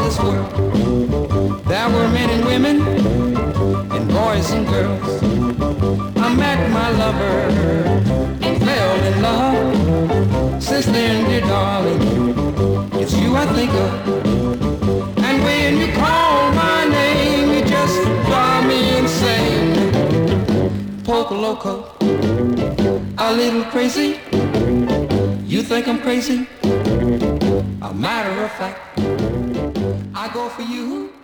this world, there were men and women and boys and girls. I met my lover and fell in love. Since then, dear darling, it's you I think of. And when you call my name, you just drive me insane. Poco loco, a little crazy. You think I'm crazy? A matter of fact, I go for you.